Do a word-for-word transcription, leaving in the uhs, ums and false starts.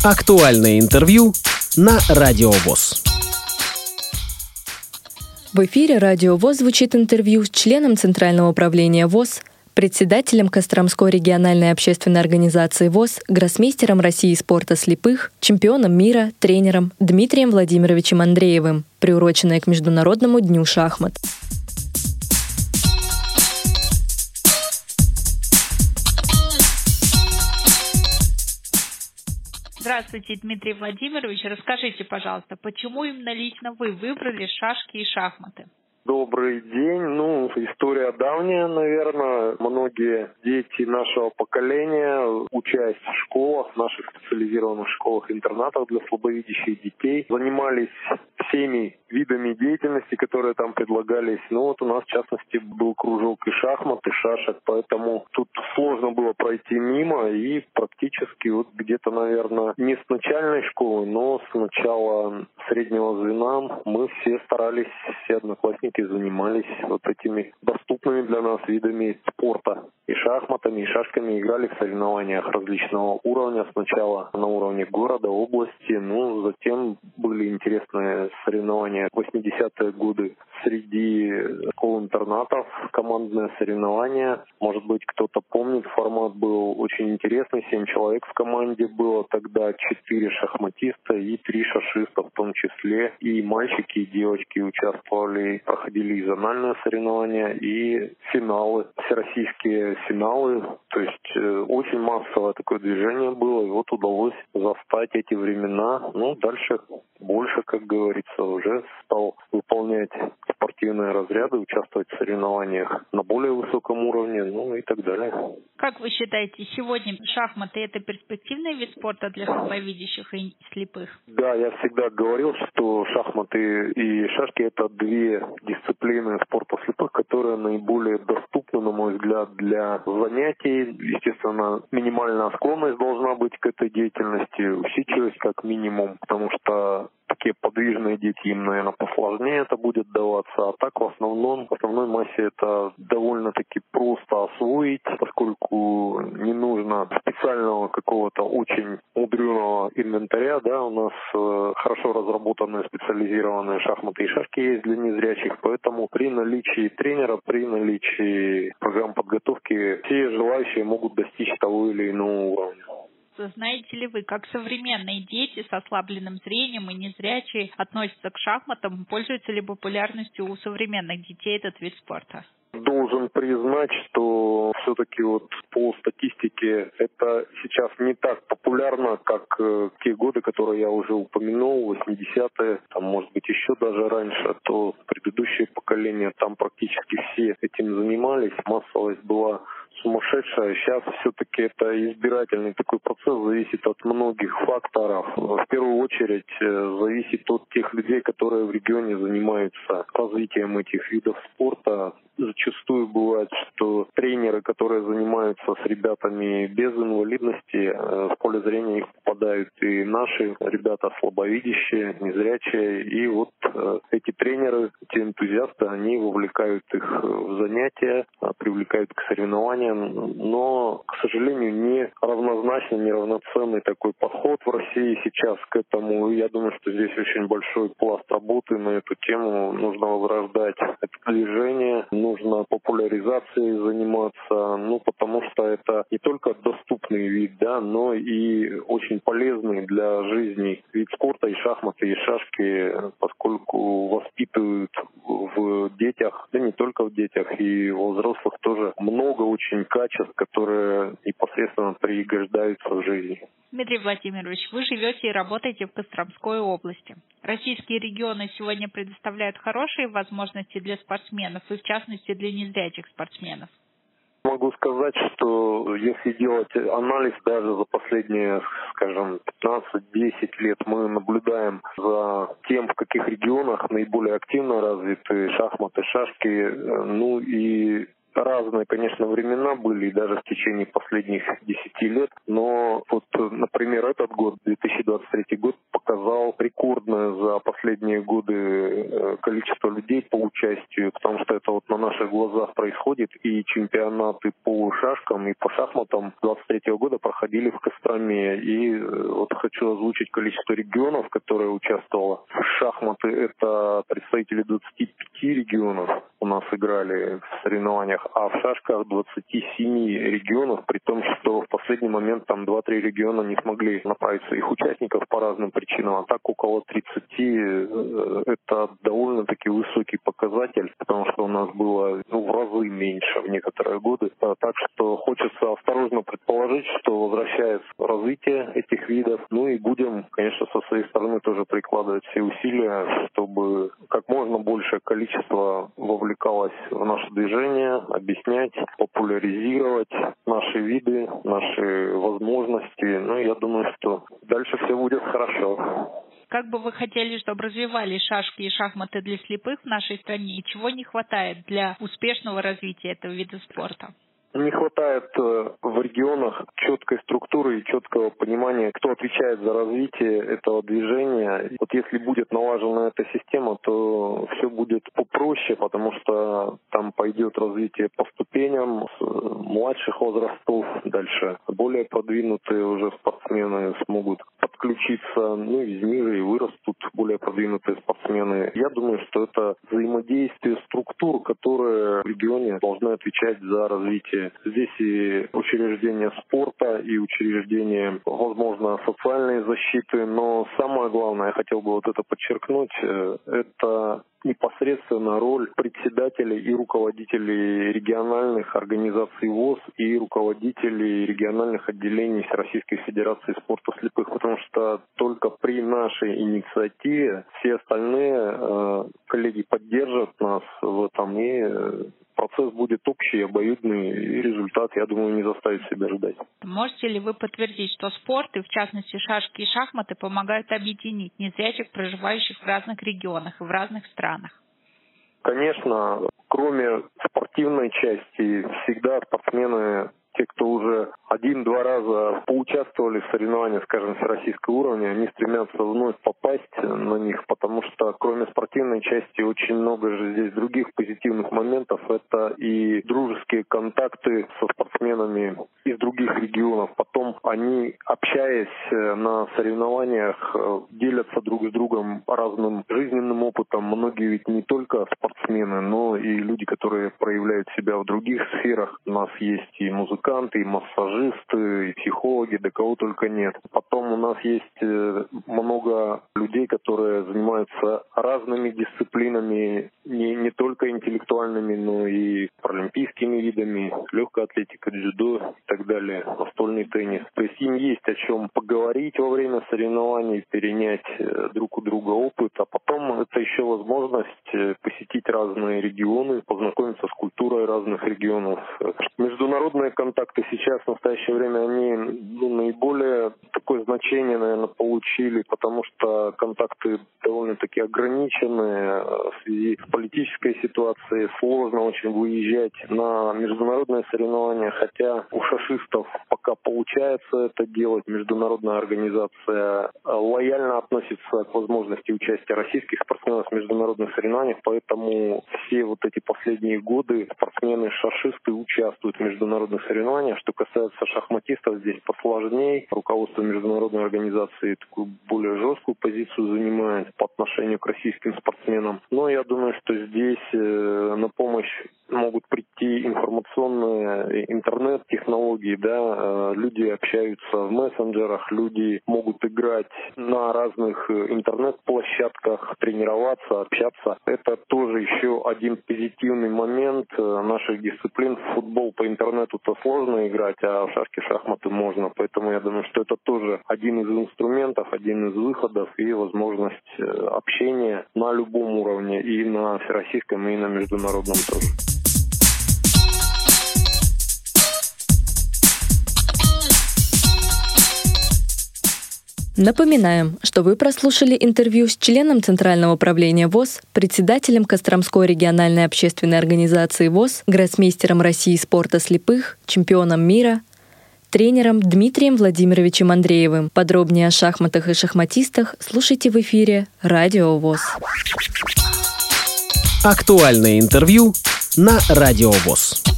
Актуальное интервью на Радио ВОС. В эфире Радио ВОС звучит интервью с членом Центрального управления ВОС, председателем Костромской региональной общественной организации ВОС, гроссмейстером России спорта слепых, чемпионом мира, тренером Дмитрием Владимировичем Андреевым, приуроченное к Международному дню шахмат. Здравствуйте, Дмитрий Владимирович. Расскажите, пожалуйста, почему именно лично вы выбрали шашки и шахматы? Добрый день. Ну, история давняя, наверное. Многие дети нашего поколения, учась в школах, наших специализированных школах-интернатах для слабовидящих детей, занимались всеми видами деятельности, которые там предлагались. Ну вот у нас, в частности, был кружок и шахмат, и шашек, поэтому тут сложно было пройти мимо, и практически вот где-то, наверное, не с начальной школы, но с начала среднего звена мы все старались, все одноклассники занимались вот этими доступными для нас видами спорта. И шахматами, и шашками играли в соревнованиях различного уровня. Сначала на уровне города, области, ну, затем были интересные соревнования в восьмидесятые годы среди школ-интернатов, командные соревнования. Может быть, кто-то помнит, формат был очень интересный. Семь человек в команде было тогда, четыре шахматиста и три шашиста в том числе. И мальчики, и девочки участвовали, проходили и зональные соревнования, и финалы, всероссийские финалы. То есть э, очень массовое такое движение было, и вот удалось застать эти времена. Ну, дальше больше, как говорится, уже стал выполнять спортивные разряды, участвовать в соревнованиях на более высоком уровне, ну и так далее. Как вы считаете, сегодня шахматы – это перспективный вид спорта для слабовидящих и слепых? Да, я всегда говорил, что шахматы и шашки – это две дисциплины спорта слепых, которые наиболее доступны, на мой взгляд, для занятий. Естественно, минимальная склонность должна быть к этой деятельности, усидчивость как минимум, потому что такие подвижные дети, им, наверное, посложнее это будет даваться. А так, в основном, в основной массе это довольно-таки просто освоить, поскольку не нужно специального какого-то очень мудреного инвентаря. Да, у нас э, хорошо разработанные специализированные шахматы и шашки есть для незрячих, поэтому при наличии тренера, при наличии программ подготовки все желающие могут достичь того или иного уровня. Знаете ли вы, как современные дети с ослабленным зрением и незрячие относятся к шахматам? Пользуется ли популярностью у современных детей этот вид спорта? Должен признать, что все-таки вот по статистике это сейчас не так популярно, как э, те годы, которые я уже упомянул, восьмидесятые, там, может быть, еще даже раньше, то предыдущее поколение, там практически все этим занимались, массовость была сумасшедшая. Сейчас все-таки это избирательный такой процесс, зависит от многих факторов. В первую очередь зависит от тех людей, которые в регионе занимаются развитием этих видов спорта. Зачастую бывает, что тренеры, которые занимаются с ребятами без инвалидности, в поле зрения их попадают и наши ребята слабовидящие, незрячие. И вот эти тренеры, эти энтузиасты, они вовлекают их в занятия, привлекают к соревнованиям. Но, к сожалению, не равнозначно, не равноценный такой подход в России сейчас к этому. И я думаю, что здесь очень большой пласт работы на эту тему. Нужно возрождать это движение, нужно популяризацией заниматься, ну, потому что это не только доступный вид, да, но и очень полезный для жизни вид спорта. И шахматы, и шашки, поскольку воспитывают в детях, да не только в детях, и во взрослых тоже много очень качеств, которые непосредственно пригождаются в жизни. Дмитрий Владимирович, вы живете и работаете в Костромской области. Российские регионы сегодня предоставляют хорошие возможности для спортсменов, и в частности для незрячих спортсменов. Могу сказать, что если делать анализ даже за последние, скажем, пятнадцать-десять лет, мы наблюдаем за тем, в каких регионах наиболее активно развиты шахматы, шашки, ну и разные, конечно, времена были, и даже в течение последних десяти лет. Но вот, например, этот год, две тысячи двадцать третий год, показал рекордное за последние годы количество людей по участию, потому что это вот на наших глазах происходит, и чемпионаты по шашкам и по шахматам двадцать третьего года проходили в Костроме. И вот хочу озвучить количество регионов, которые участвовало. В шахматы это представители двадцати пяти регионов у нас играли в соревнованиях, а в шашках двадцати семи регионов, при том, что в последний момент там два-три региона не смогли направить своих участников по разным причинам, а так около тридцати это довольно-таки высокий показатель, потому что у нас было ну, в разы меньше в некоторые годы. Так что хочется осторожно предположить, что возвращается развитие этих видов, ну и будем, конечно, со своей стороны тоже прикладывать все усилия, чтобы как можно большее количество вовлекалось в наше движение, объяснять, популяризировать наши виды, наши возможности. Ну, я думаю, что дальше все будет хорошо. Как бы вы хотели, чтобы развивались шашки и шахматы для слепых в нашей стране, и чего не хватает для успешного развития этого вида спорта? Не хватает в регионах четкой структуры и четкого понимания, кто отвечает за развитие этого движения. Вот если будет налажена эта система, то все будет попроще, потому что там пойдет развитие по ступеням с младших возрастов, дальше более продвинутые уже спортсмены смогут подключиться, ну, из ниже и вырастут более продвинутые спортсмены. Я думаю, что это взаимодействие структур, которые в регионе должны отвечать за развитие. Здесь и учреждения спорта, и учреждения, возможно, социальной защиты, но самое главное, я хотел бы вот это подчеркнуть, это непосредственно роль председателей и руководителей региональных организаций ВОС и руководителей региональных отделений Всероссийской Федерации спорта слепых, потому что только при нашей инициативе все остальные э, коллеги поддержат нас в этом, и э, процесс будет общий, обоюдный, и результат, я думаю, не заставит себя ждать. Можете ли вы подтвердить, что спорт, и в частности шашки и шахматы, помогают объединить незрячих, проживающих в разных регионах и в разных странах? Конечно, кроме спортивной части, всегда спортсмены, те, кто уже один-два раза поучаствовали в соревнованиях, скажем, всероссийского уровня, они стремятся вновь попасть на них, потому что кроме спортивной части очень много же здесь других позитивных моментов. Это и дружеские контакты со спортсменами из других регионов. Потом они, общаясь на соревнованиях, делятся друг с другом разным жизненным опытом. Многие ведь не только спортсмены, но и люди, которые проявляют себя в других сферах. У нас есть и музыканты, и массажисты, и психологи, да кого только нет. Потом у нас есть много людей, которые занимаются разными дисциплинами, не, не только интеллектуальными, но и паралимпийскими видами, легкая атлетика, дзюдо и так далее, настольный теннис. То есть им есть о чем поговорить во время соревнований, перенять друг у друга опыт, а потом это еще возможность посетить разные регионы, познакомиться с культурой разных регионов. Международные контакты сейчас в настоящее время, они ну, наиболее такое значение, наверное, получили, потому что контакты довольно-таки ограничены в связи с политической ситуацией. Сложно очень выезжать на международные соревнования, хотя у шашистов пока получается это делать. Международная организация лояльно относится к возможности участия российских спортсменов в международных соревнованиях, поэтому все вот эти последние годы спортсмены-шашисты участвуют в международных соревнованиях. Что касается шахматистов, здесь посложнее. Руководство международной организации такую более жесткую позицию занимает по отношению к российским спортсменам. Но я думаю, что здесь на помощь могут прийти информационные интернет-технологии, да, люди общаются в мессенджерах, люди могут играть на разных интернет-площадках, тренироваться, общаться. Это тоже еще один позитивный момент наших дисциплин. В футбол по интернету-то сложно играть, а в шашки, шахматы можно. Поэтому я думаю, что это тоже один из инструментов, один из выходов и возможность общения на любом уровне, и на всероссийском, и на международном тоже. Напоминаем, что вы прослушали интервью с членом Центрального управления ВОС, председателем Костромской региональной общественной организации ВОС, гроссмейстером России спорта слепых, чемпионом мира, тренером Дмитрием Владимировичем Андреевым. Подробнее о шахматах и шахматистах слушайте в эфире Радио ВОС. Актуальное интервью на Радио ВОС.